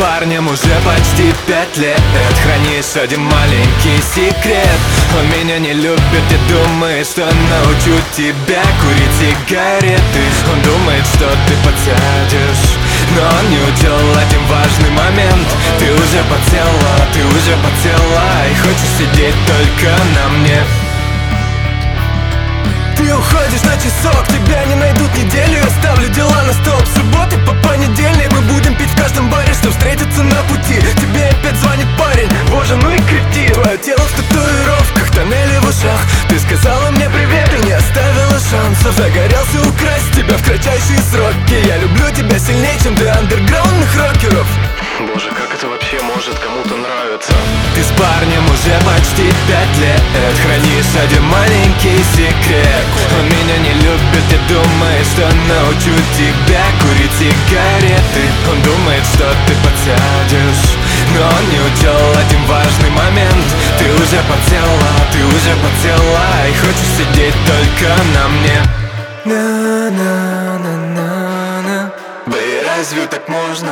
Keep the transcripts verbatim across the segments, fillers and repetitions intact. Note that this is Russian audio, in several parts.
парнем уже почти пять лет. Хранишь один маленький секрет. Он меня не любит и думает, что научу тебя курить сигареты. Он думает, что ты подсядешь, но он не учел один важный момент. Ты уже подсела, ты уже подсела и хочешь сидеть только на мне. Ты уходишь на часок, тебя не найдут неделю. Я ставлю дела на стоп, с субботы по понедельник. Мы будем пить в каждом баре, что встретиться на пути. Тебе опять звонит парень, боже, ну и кретин. Твое тело в татуировках, тоннели в ушах. Ты сказала мне привет и не оставила шансов. Загорелся украсть тебя в кратчайшие сроки. Я люблю тебя сильнее, чем ты андерграундных рокеров. Боже, как это вообще может кому-то нравиться? Ты с парнем уже почти пять лет. Хранишь один маленький секрет. Он меня не любит и думает, что научу тебя курить сигареты. Он думает, что ты подсядешь, но он не учел один важный момент. Ты уже подсела, ты уже подсела и хочешь сидеть только на мне. На-на-на-на-на. Да и разве так можно?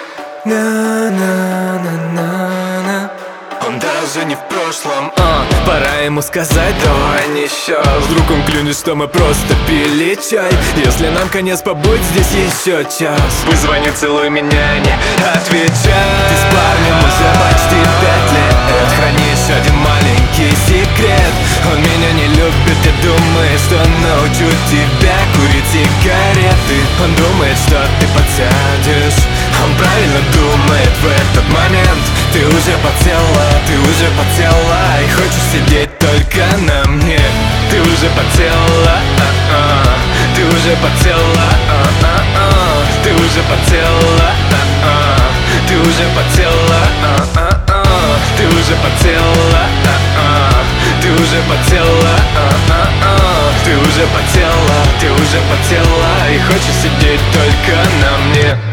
На-на-на-на-на. Он даже не в прошлом, а, пора ему сказать, давай не сейчас. Вдруг он клюнет, что мы просто пили чай. Если нам конец, побудь здесь еще час. Позвони, целуй меня, не отвечай. Ты с парнем уже почти пять лет. Хранишь один маленький секрет. Он меня не любит и думает, что научу тебя курить сигареты. Он думает, что ты подсядешь. Он правильно думает в этот момент. Ты уже подсела, ты уже подсела и хочешь сидеть только на мне. Ты уже подсела, а-а. Ты уже подсела, а-а-а. Ты уже подсела, а-а. Ты уже подсела, а-а-а. Ты уже подсела, а-а. Ты уже подсела, а-а-а. Ты уже подсела, ты уже подсела и хочешь сидеть только на мне.